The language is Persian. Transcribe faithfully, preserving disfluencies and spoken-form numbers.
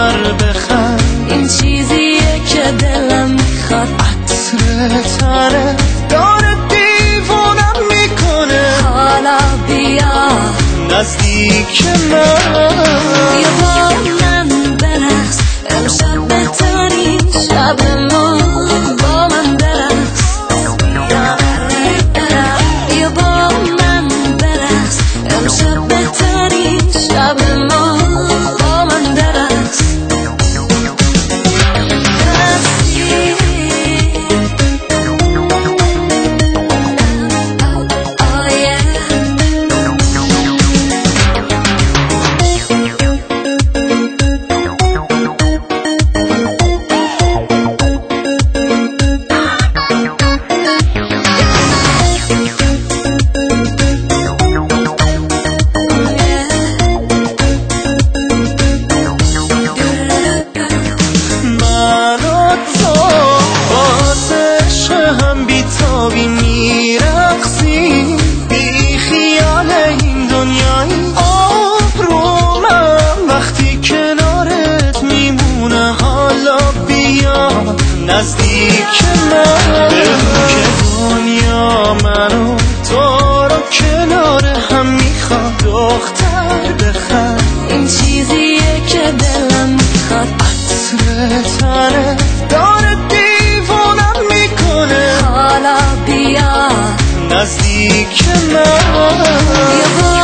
دختر بخند، این چیزیه که دلم میخواد. عطر تنه داره دیوونم میکنه، حالا بیا نزدیک من، بیا با من برقص، امشب بتونی شب ما با من برقص. بیا با من برقص، امشب بتونی شب ما با من برقص. میرقصی بی خیال این دنیایی، آبرومم وقتی کنارت میمونه. حالا بیا نزدیک من، بگو که دنیا منو تو رو کنار هم میخواد. دختر بخند، این چیزیه که دلم میخواد. عطر تنه داره دیوونم میکنه، حالا بیا نزدیک من.